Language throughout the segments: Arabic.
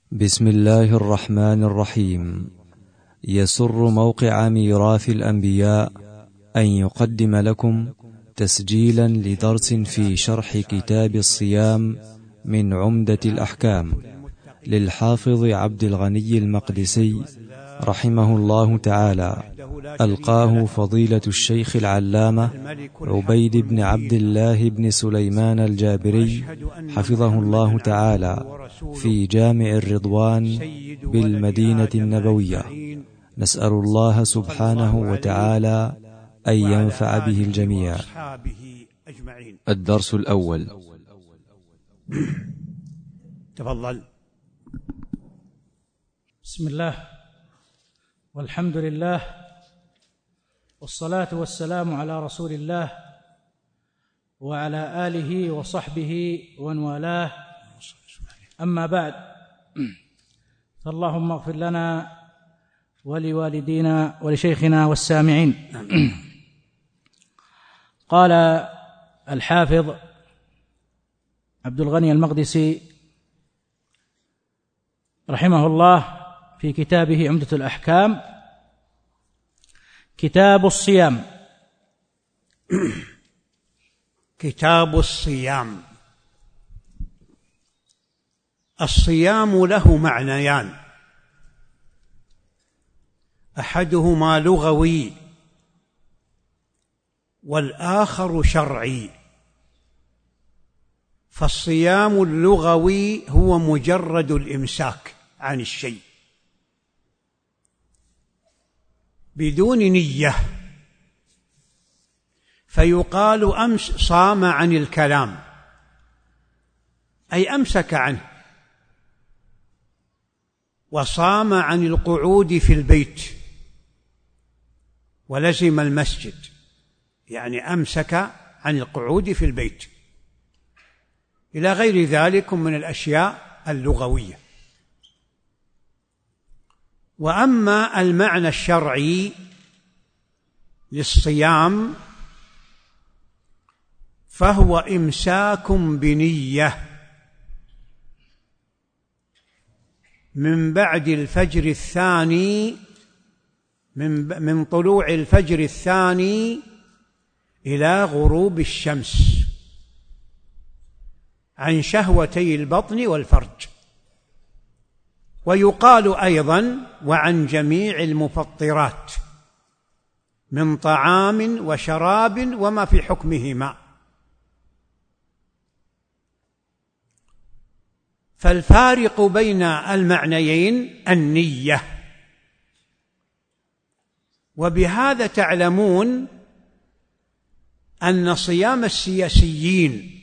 بسم الله الرحمن الرحيم. يسر موقع ميراث الأنبياء أن يقدم لكم تسجيلا لدرس في شرح كتاب الصيام من عمدة الأحكام للحافظ عبد الغني المقدسي رحمه الله تعالى، ألقاه فضيلة الشيخ العلامة عبيد بن عبد الله بن سليمان الجابري حفظه الله تعالى في جامع الرضوان بالمدينة النبوية. نسأل الله سبحانه وتعالى أن ينفع به الجميع. الدرس الأول. تفضل. بسم الله والحمد لله والصلاة والسلام على رسول الله وعلى آله وصحبه ومن والاه، أما بعد، فاللهم اغفر لنا ولوالدينا ولشيخنا والسامعين. قال الحافظ عبد الغني المقدسي رحمه الله في كتابه عمدة الأحكام: كتاب الصيام. كتاب الصيام. الصيام له معنيان، أحدهما لغوي والآخر شرعي. فالصيام اللغوي هو مجرد الإمساك عن الشيء بدون نية، فيقال أمس صام عن الكلام، أي أمسك عنه. وصام عن القعود في البيت ولزم المسجد، يعني أمسك عن القعود في البيت، إلى غير ذلك من الأشياء اللغوية. وأما المعنى الشرعي للصيام فهو إمساك بنية من بعد الفجر الثاني، من طلوع الفجر الثاني إلى غروب الشمس، عن شهوتي البطن والفرج. ويقال أيضا وعن جميع المفطرات من طعام وشراب وما في حكمهما. فالفارق بين المعنيين النية. وبهذا تعلمون أن صيام السياسيين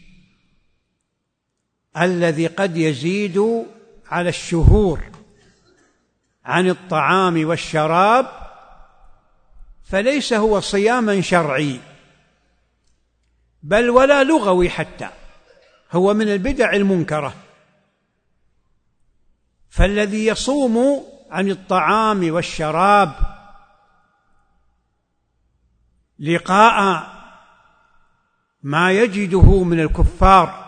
الذي قد يزيد على الشهور عن الطعام والشراب فليس هو صياما شرعي، بل ولا لغوي حتى، هو من البدع المنكرة. فالذي يصوم عن الطعام والشراب لقاء ما يجده من الكفار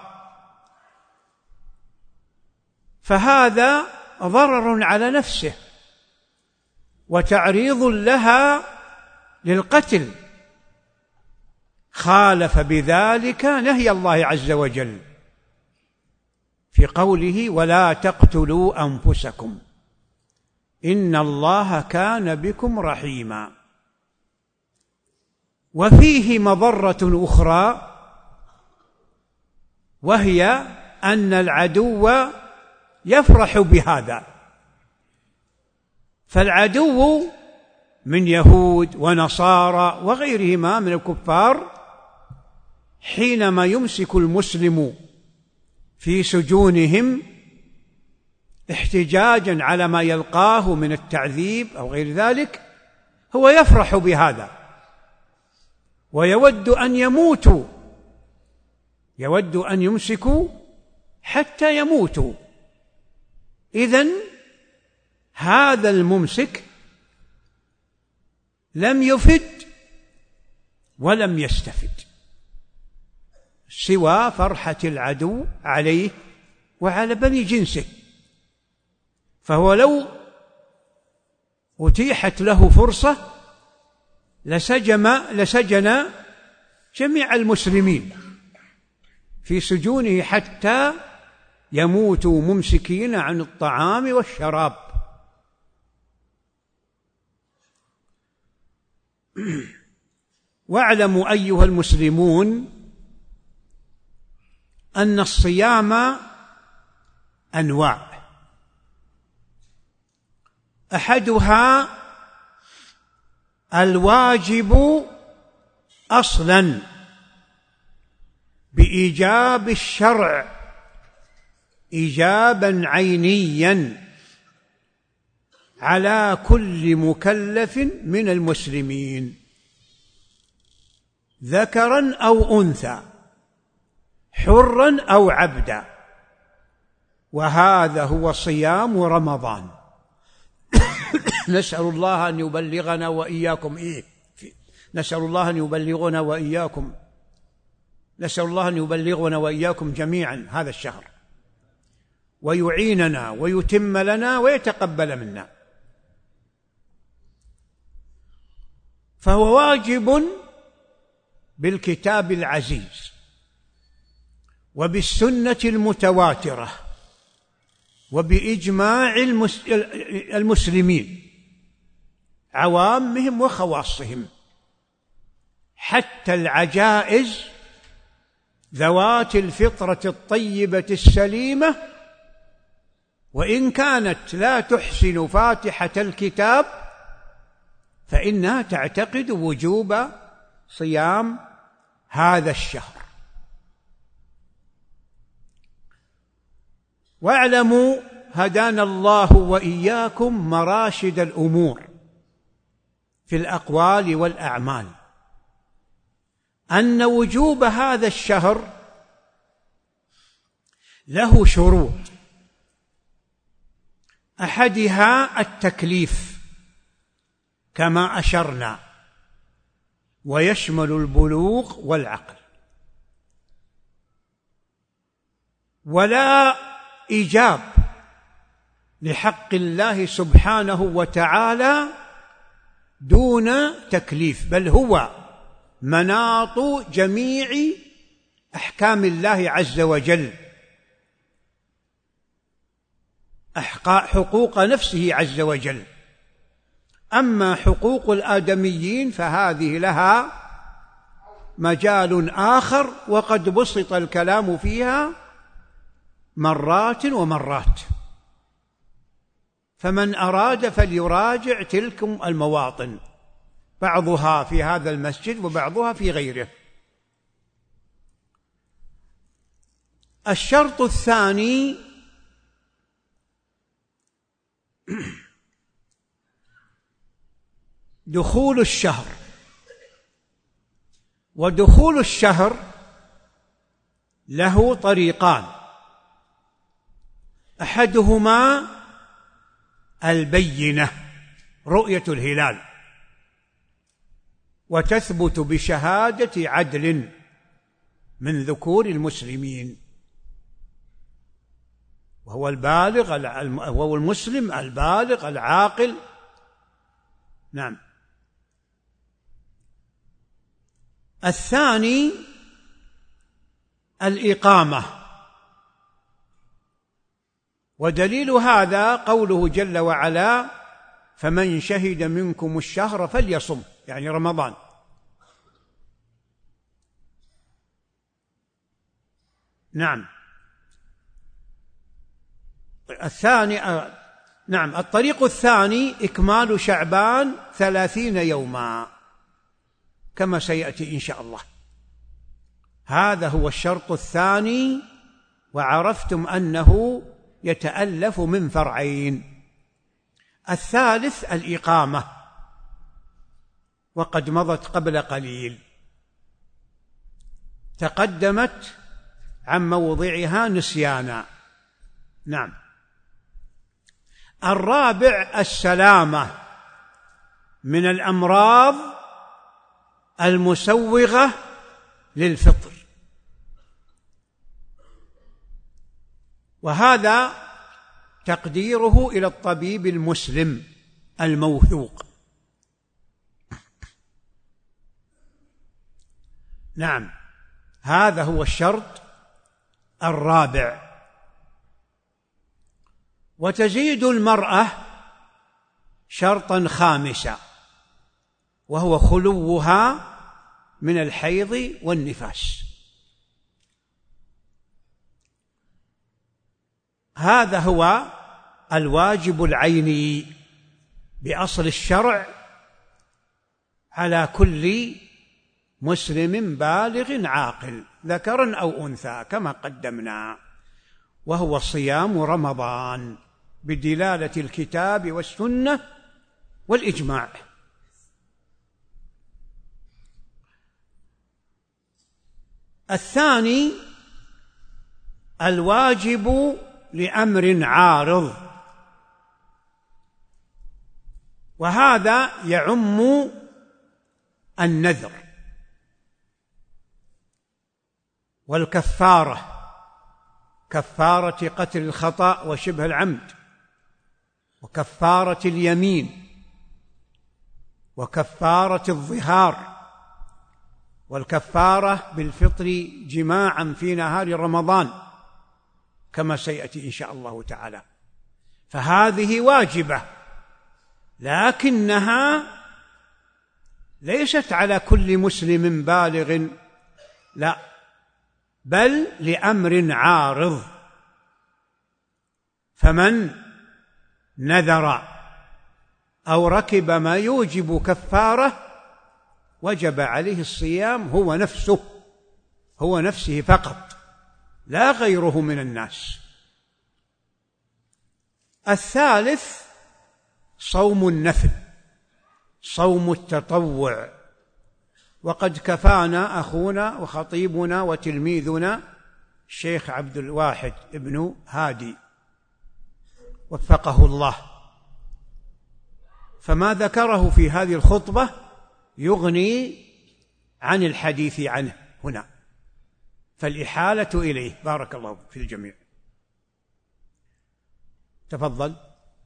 فهذا ضرر على نفسه وتعريض لها للقتل، خالف بذلك نهي الله عز وجل في قوله: ولا تقتلوا أنفسكم إن الله كان بكم رحيما. وفيه مضرة أخرى، وهي أن العدو يفرح بهذا. فالعدو من يهود ونصارى وغيرهما من الكفار حينما يمسك المسلم في سجونهم احتجاجا على ما يلقاه من التعذيب أو غير ذلك، هو يفرح بهذا ويود أن يموتوا، يود أن يمسكوا حتى يموتوا. إذن هذا الممسك لم يفد ولم يستفد سوى فرحة العدو عليه وعلى بني جنسه. فهو لو أتيحت له فرصة لسجن جميع المسلمين في سجونه حتى يموتوا ممسكين عن الطعام والشراب. واعلموا أيها المسلمون أن الصيام أنواع، أحدها الواجب أصلاً بإيجاب الشرع إيجاباً عينياً على كل مكلف من المسلمين ذكراً أو أنثى، حراً أو عبداً، وهذا هو صيام رمضان. نسأل الله أن يبلغنا وإياكم نسأل الله أن يبلغنا وإياكم جميعا هذا الشهر، ويعيننا ويتم لنا ويتقبل منا. فهو واجب بالكتاب العزيز وبالسنة المتواترة وبإجماع المسلمين عوامهم وخواصهم، حتى العجائز ذوات الفطرة الطيبة السليمة وإن كانت لا تحسن فاتحة الكتاب فإنها تعتقد وجوب صيام هذا الشهر. واعلموا هدانا الله وإياكم مراشد الأمور في الأقوال والأعمال أن وجوب هذا الشهر له شروط، أحدها التكليف كما أشرنا، ويشمل البلوغ والعقل، ولا إيجاب لحق الله سبحانه وتعالى دون تكليف، بل هو مناط جميع أحكام الله عز وجل، حقوق نفسه عز وجل. أما حقوق الآدميين فهذه لها مجال آخر وقد بسط الكلام فيها مرات ومرات، فمن أراد فليراجع تلكم المواطن، بعضها في هذا المسجد وبعضها في غيره. الشرط الثاني دخول الشهر، ودخول الشهر له طريقان، أحدهما البينة رؤية الهلال، وتثبت بشهادة عدل من ذكور المسلمين، وهو وهو المسلم البالغ العاقل. نعم. الثاني الإقامة، ودليل هذا قوله جل وعلا: فمن شهد منكم الشهر فليصم، يعني رمضان. نعم. الطريق الثاني إكمال شعبان 30 يوما كما سيأتي إن شاء الله. هذا هو الشرط الثاني، وعرفتم أنه يتألف من فرعين. الثالث الإقامة، وقد مضت قبل قليل، تقدمت عن موضعها نسيانا. نعم. الرابع السلامة من الأمراض المسوغة للفطر، وهذا تقديره إلى الطبيب المسلم الموثوق. نعم، هذا هو الشرط الرابع. وتزيد المرأة شرطا خامسا، وهو خلوها من الحيض والنفاس. هذا هو الواجب العيني بأصل الشرع على كل مسلم بالغ عاقل ذكر أو أنثى كما قدمنا، وهو صيام رمضان بدلالة الكتاب والسنة والإجماع. الثاني الواجب لأمر عارض، وهذا يعم النذر والكفارة، كفارة قتل الخطأ وشبه العمد، وكفارة اليمين، وكفارة الظهار، والكفارة بالفطر جماعا في نهار رمضان كما سيأتي إن شاء الله تعالى. فهذه واجبة، لكنها ليست على كل مسلم بالغ، لا، بل لأمر عارض. فمن نذر أو ركب ما يوجب كفارة وجب عليه الصيام هو نفسه فقط، لا غيره من الناس. الثالث صوم النفل، صوم التطوع، وقد كفانا أخونا وخطيبنا وتلميذنا الشيخ عبد الواحد ابن هادي وفقه الله، فما ذكره في هذه الخطبة يغني عن الحديث عنه هنا، فالإحالة إليه. بارك الله في الجميع. تفضل.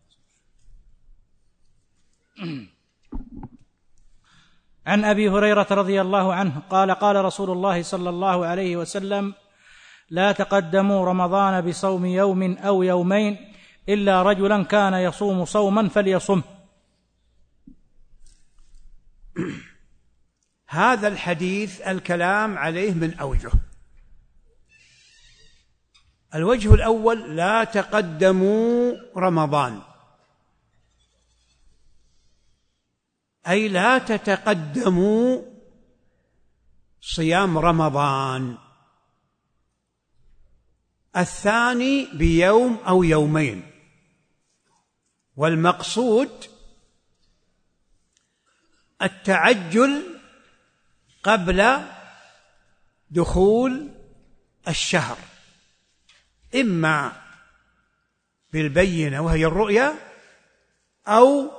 عن أبي هريرة رضي الله عنه قال: قال رسول الله صلى الله عليه وسلم: لا تقدموا رمضان بصوم يوم أو يومين إلا رجلا كان يصوم صوما فليصم. هذا الحديث الكلام عليه من أوجه. الوجه الأول: لا تقدموا رمضان، أي لا تتقدموا صيام رمضان. الثاني بيوم أو يومين، والمقصود التعجل قبل دخول الشهر، إما بالبينة وهي الرؤيا، أو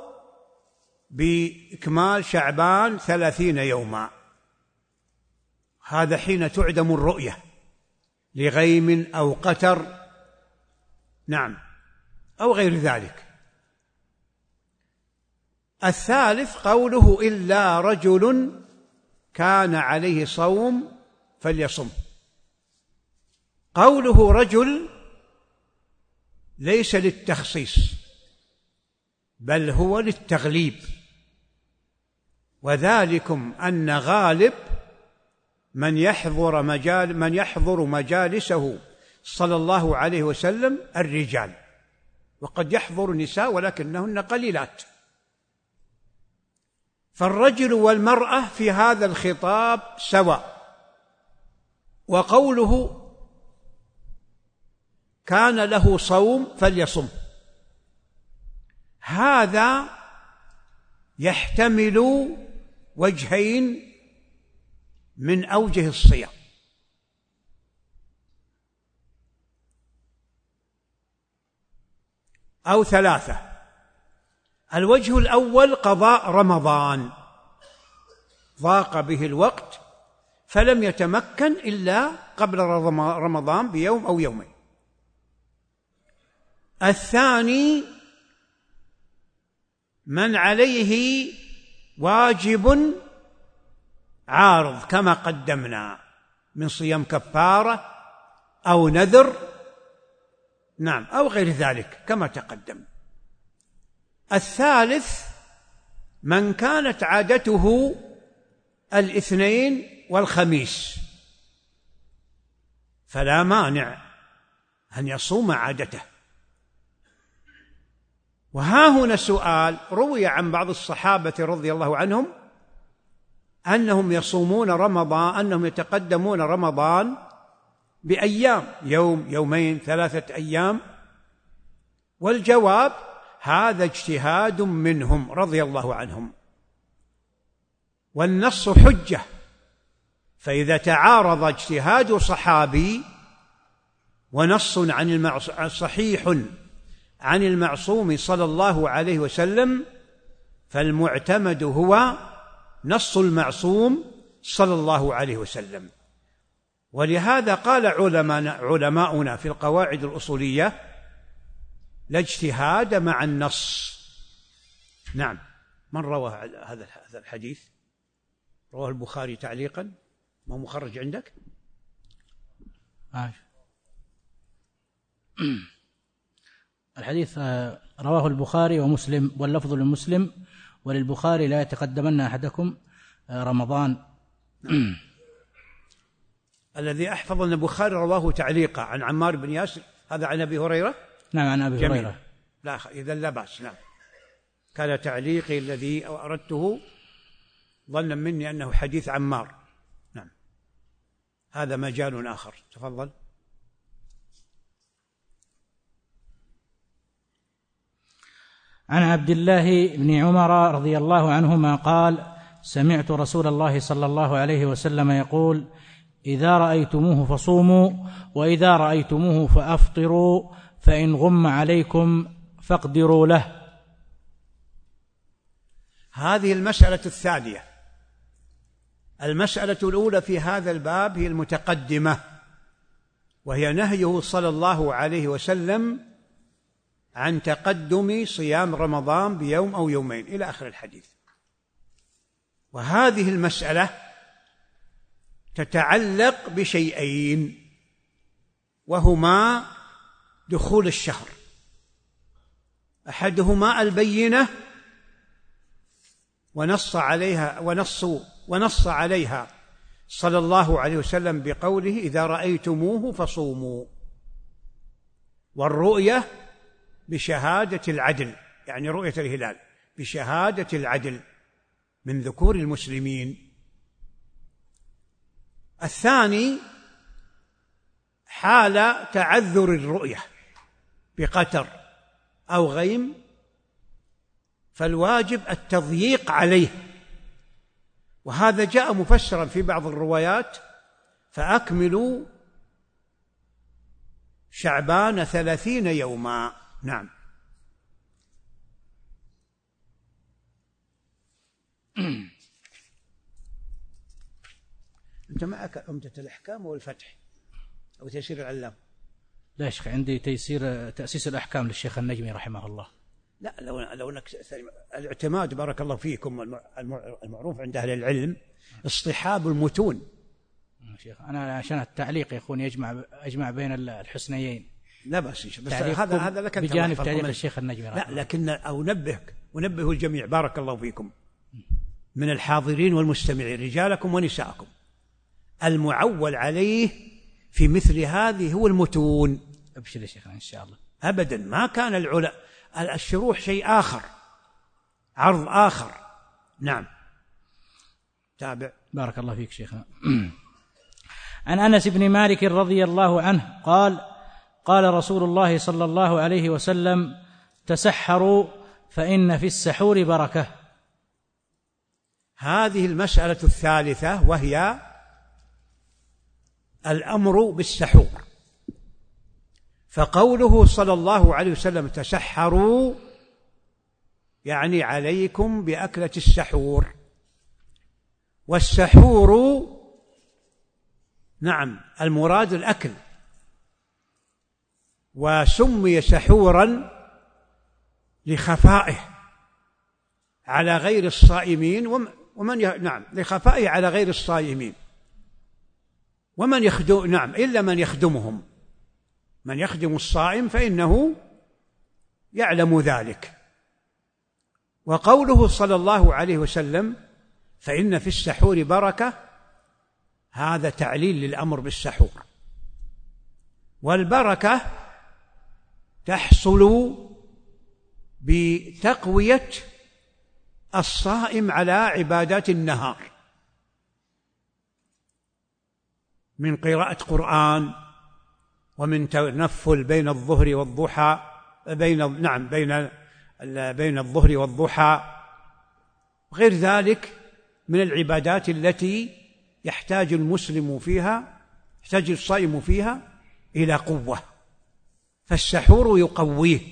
بإكمال شعبان 30 يوما، هذا حين تعدم الرؤية لغيم أو قتر، نعم، أو غير ذلك. الثالث قوله: إلا رجل كان عليه صوم فليصم. قوله رجل ليس للتخصيص، بل هو للتغليب، وذلكم أن غالب من يحضر مجالسه صلى الله عليه وسلم الرجال، وقد يحضر النساء ولكنهن قليلات. فالرجل والمرأة في هذا الخطاب سواء. وقوله كان له صوم فليصم، هذا يحتمل وجهين من أوجه الصيام: أو ثلاثة. الوجه الأول: قضاء رمضان، ضاق به الوقت فلم يتمكن إلا قبل رمضان بيوم أو يومين. الثاني من عليه واجب عارض كما قدمنا من صيام كفارة أو نذر، نعم، أو غير ذلك كما تقدم. الثالث من كانت عادته الاثنين والخميس فلا مانع أن يصوم عادته. وها هنا سؤال روي عن بعض الصحابة رضي الله عنهم أنهم يصومون رمضان، أنهم يتقدمون رمضان بأيام، يوم يومين 3 أيام، والجواب هذا اجتهاد منهم رضي الله عنهم، والنص حجة، فإذا تعارض اجتهاد صحابي ونص صحيح عن المعصوم صلى الله عليه وسلم فالمعتمد هو نص المعصوم صلى الله عليه وسلم. ولهذا قال علماؤنا في القواعد الأصولية: لا اجتهاد مع النص. نعم. من روى هذا الحديث؟ رواه البخاري تعليقا، ما مخرج عندك؟ الحديث رواه البخاري ومسلم، واللفظ لمسلم وللبخاري: لا يتقدمن أحدكم رمضان. الذي أحفظ أن البخاري رواه تعليقا عن عمار بن ياسر، هذا عن أبي هريرة؟ نعم، عن أبي هريرة. لا، إذا لا بأس. نعم، كان تعليقي الذي أردته ظنا مني أنه حديث عمار. نعم، هذا مجال آخر. تفضل. عن عبد الله بن عمر رضي الله عنهما قال: سمعت رسول الله صلى الله عليه وسلم يقول: إذا رأيتموه فصوموا، وإذا رأيتموه فأفطروا، فإن غم عليكم فاقدروا له. هذه المسألة الثانية. المسألة الأولى في هذا الباب هي المتقدمة، وهي نهيه صلى الله عليه وسلم عن تقدم صيام رمضان بيوم أو يومين إلى آخر الحديث. وهذه المسألة تتعلق بشيئين، وهما دخول الشهر، أحدهما البينة ونص عليها صلى الله عليه وسلم بقوله: إذا رأيتموه فصوموا، والرؤية بشهادة العدل، يعني رؤية الهلال بشهادة العدل من ذكور المسلمين. الثاني حال تعذر الرؤية بقتر أو غيم، فالواجب التضييق عليه، وهذا جاء مفسرا في بعض الروايات: فأكملوا شعبان 30 يوما. نعم. أنت معك عمدة الأحكام والفتح أو تيسير العلام؟ لا يا شيخ، عندي تأسيس الأحكام للشيخ النجمي رحمه الله. لا، لو أنك الاعتماد بارك الله فيكم المعروف عند أهل العلم اصطحاب المتون. شيخ أنا عشان التعليق يكون أجمع بين الحسنيين. لا بس هذا لك أنت بجانب تعليق الشيخ النجمي. لا، لكن أنبه الجميع بارك الله فيكم من الحاضرين والمستمعين رجالكم ونساءكم، المعول عليه في مثل هذه هو المتون. أبشر يا شيخنا إن شاء الله. أبدا ما كان الشروح شيء آخر، عرض آخر. نعم. تابع. بارك الله فيك شيخنا. عن أنس بن مالك رضي الله عنه قال: قال رسول الله صلى الله عليه وسلم: تسحروا فإن في السحور بركة. هذه المسألة الثالثة، وهي الأمر بالسحور. فقوله صلى الله عليه وسلم: تسحروا، يعني عليكم بأكلة السحور. والسحور نعم المراد الأكل، وسمي سحورا لخفائه على غير الصائمين لخفائه على غير الصائمين ومن يخدم إلا من يخدمهم. من يخدم الصائم فإنه يعلم ذلك. وقوله صلى الله عليه وسلم فإن في السحور بركة، هذا تعليل للأمر بالسحور. والبركة تحصل بتقوية الصائم على عبادات النهار من قراءة قرآن ومن تنفل بين الظهر والضحى بين الظهر والضحى وغير ذلك من العبادات التي يحتاج الصائم فيها إلى قوة. فالسحور يقويه،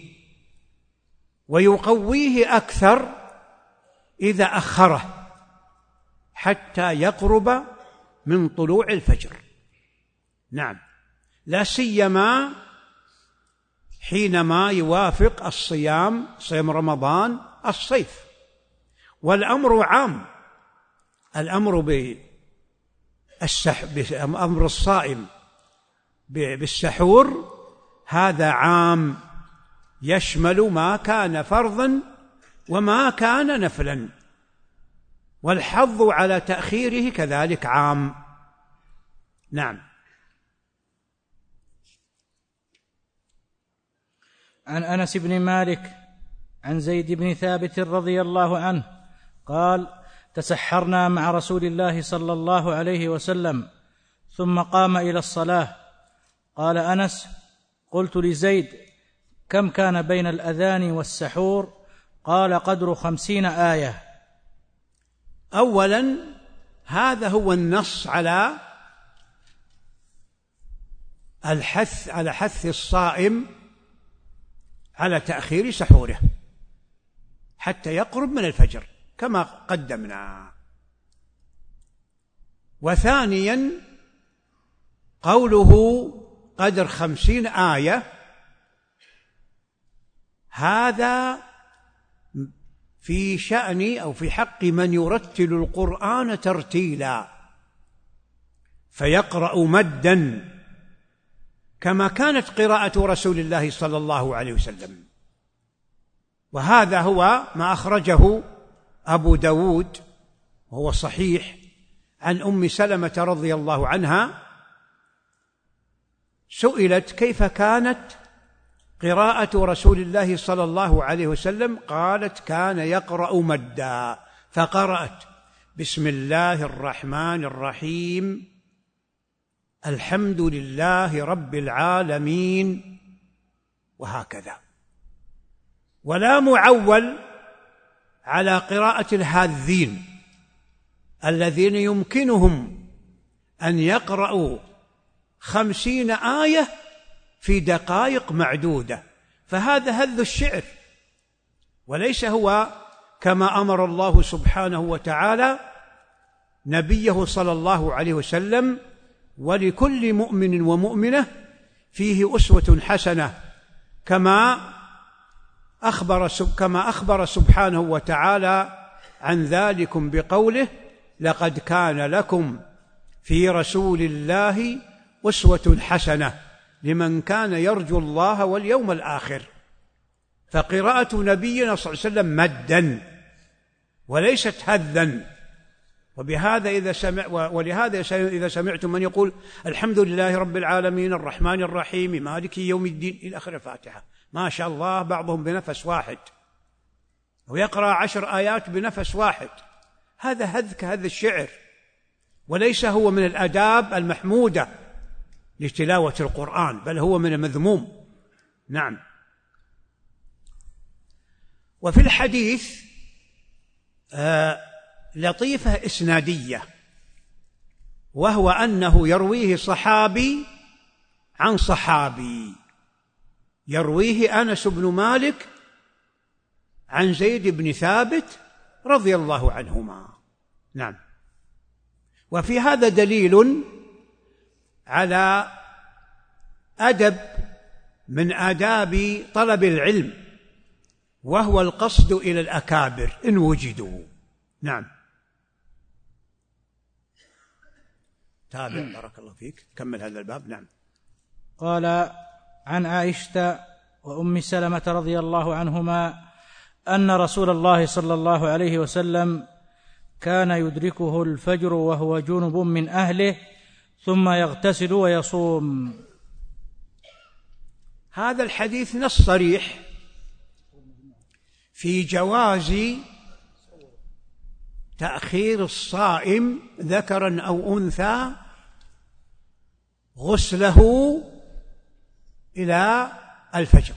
ويقويه أكثر إذا أخره حتى يقرب من طلوع الفجر. نعم، لا سيما حينما يوافق الصيام رمضان الصيف. والأمر عام، الأمر بأمر الصائم بالسحور هذا عام، يشمل ما كان فرضا وما كان نفلا، والحظ على تأخيره كذلك عام. نعم. عن أنس بن مالك عن زيد بن ثابت رضي الله عنه قال: تسحرنا مع رسول الله صلى الله عليه وسلم ثم قام إلى الصلاة. قال أنس: قلت لزيد: كم كان بين الأذان والسحور؟ قال: قدر 50 آية. أولا هذا هو النص على حث الصائم على تأخير سحوره حتى يقرب من الفجر كما قدمنا. وثانيا قوله قدر 50 آية، هذا في شأن أو في حق من يرتل القرآن ترتيلا فيقرأ مدا كما كانت قراءة رسول الله صلى الله عليه وسلم. وهذا هو ما أخرجه أبو داود وهو صحيح عن أم سلمة رضي الله عنها، سئلت كيف كانت قراءة رسول الله صلى الله عليه وسلم، قالت: كان يقرأ مدا، فقرأت: بسم الله الرحمن الرحيم، الحمد لله رب العالمين، وهكذا. ولا معول على قراءة الهاذين الذين يمكنهم أن يقرأوا 50 آية في دقائق معدودة، فهذا هذ الشعر، وليس هو كما أمر الله سبحانه وتعالى نبيه صلى الله عليه وسلم: ولكل مؤمن ومؤمنة فيه أسوة حسنة، كما أخبر سبحانه وتعالى عن ذلكم بقوله: لقد كان لكم في رسول الله أسوة حسنة لمن كان يرجو الله واليوم الآخر. فقراءة نبينا صلى الله عليه وسلم مدا وليست هذا. ولهذا إذا سمعتم من يقول: الحمد لله رب العالمين الرحمن الرحيم مالك يوم الدين إلى آخر الفاتحة، ما شاء الله، بعضهم بنفس واحد ويقرأ 10 آيات بنفس واحد، هذا هذ الشعر، وليس هو من الآداب المحمودة لتلاوة القرآن، بل هو من المذموم. نعم. وفي الحديث لطيفة إسنادية، وهو أنه يرويه صحابي عن صحابي، يرويه أنس بن مالك عن زيد بن ثابت رضي الله عنهما. نعم. وفي هذا دليل على أدب من آداب طلب العلم، وهو القصد إلى الأكابر إن وجدوا. نعم. تابع بارك الله فيك، كمل هذا الباب. نعم. قال: عن عائشة وأم سلمة رضي الله عنهما أن رسول الله صلى الله عليه وسلم كان يدركه الفجر وهو جنب من أهله ثم يغتسل ويصوم. هذا الحديث نص صريح في جواز تأخير الصائم ذكرا أو أنثى غسله إلى الفجر،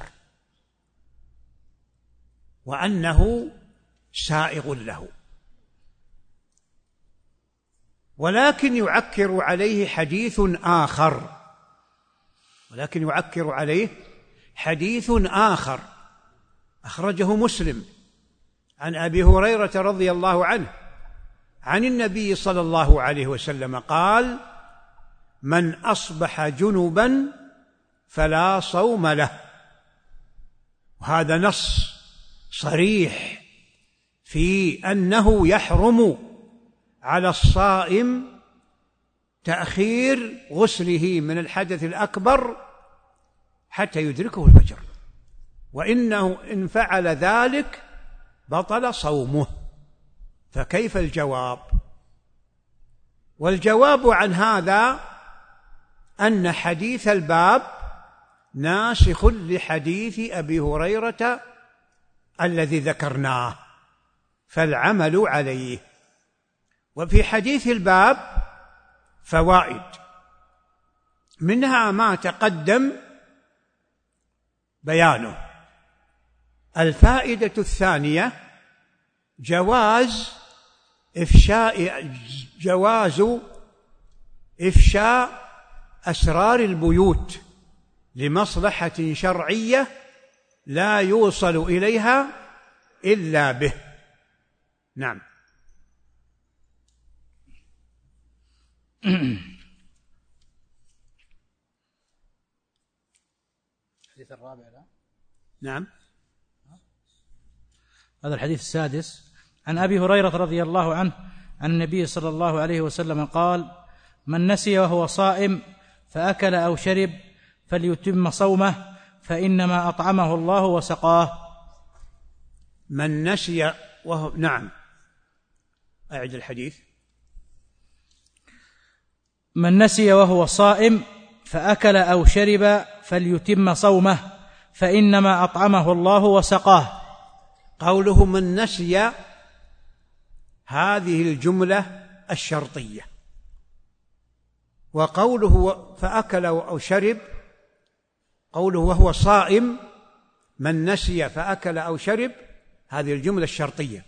وأنه سائغ له، ولكن يعكر عليه حديث آخر أخرجه مسلم عن أبي هريرة رضي الله عنه عن النبي صلى الله عليه وسلم قال: من أصبح جنبا فلا صوم له. وهذا نص صريح في أنه يحرم على الصائم تأخير غسله من الحدث الأكبر حتى يدركه الفجر، وإنه إن فعل ذلك بطل صومه. فكيف الجواب؟ والجواب عن هذا أن حديث الباب ناسخ لحديث أبي هريرة الذي ذكرناه، فالعمل عليه. وفي حديث الباب فوائد، منها ما تقدم بيانه. الفائدة الثانية جواز إفشاء أسرار البيوت لمصلحة شرعية لا يوصل إليها إلا به. نعم. الحديث الرابع. نعم. هذا الحديث السادس. عن أبي هريرة رضي الله عنه عن النبي صلى الله عليه وسلم قال: من نسي وهو صائم فأكل أو شرب فليتم صومه فإنما أطعمه الله وسقاه. من نسي وهو، نعم، أعد الحديث. من نسي وهو صائم فأكل أو شرب فليتم صومه فإنما أطعمه الله وسقاه. قوله من نسي هذه الجملة الشرطية، وقوله فأكل أو شرب قوله وهو صائم، من نسي فأكل أو شرب هذه الجملة الشرطية،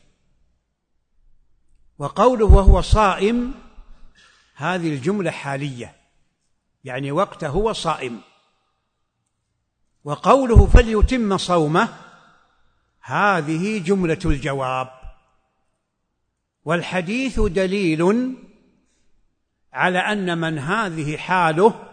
وقوله وهو صائم هذه الجملة حالية، يعني وقته هو صائم. وقوله فليتم صومه هذه جملة الجواب. والحديث دليل على أن من هذه حاله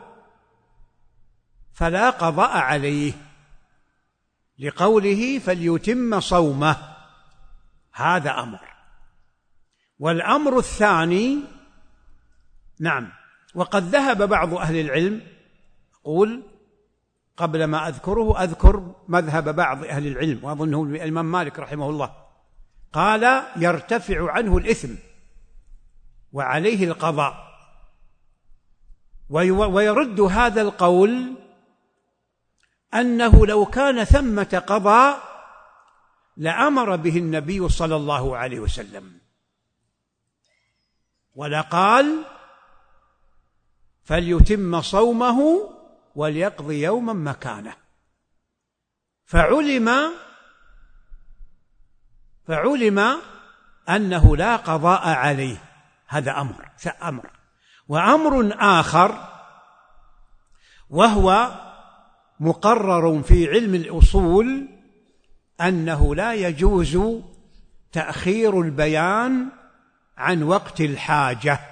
فلا قضاء عليه، لقوله فليتم صومه، هذا أمر. والأمر الثاني، نعم، وقد ذهب بعض أهل العلم، أقول قبل ما أذكره أذكر مذهب بعض أهل العلم، وأظنه الإمام مالك رحمه الله، قال يرتفع عنه الإثم وعليه القضاء. ويرد هذا القول أنه لو كان ثمة قضاء لأمر به النبي صلى الله عليه وسلم، ولقال فليتم صومه وليقضي يوما مكانه. فعلم أنه لا قضاء عليه، هذا أمر. وأمر آخر وهو مقرر في علم الأصول أنه لا يجوز تأخير البيان عن وقت الحاجة.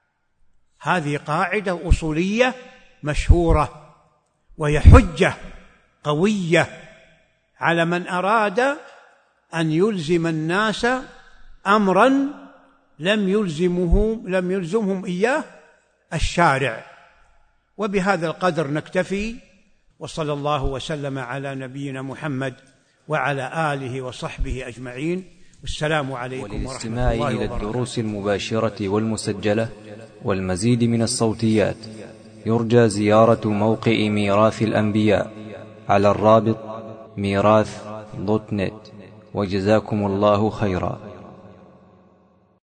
هذه قاعدة أصولية مشهورة، وهي حجة قوية على من أراد أن يلزم الناس أمرا لم يلزمهم إياه الشارع. وبهذا القدر نكتفي، وصلى الله وسلم على نبينا محمد وعلى آله وصحبه أجمعين. والسلام عليكم ورحمة وللاستماع الله إلى وبركاته. الدروس المباشرة والمسجلة والمزيد من الصوتيات يرجى زيارة موقع ميراث الأنبياء على الرابط ميراث.net. وجزاكم الله خيرا.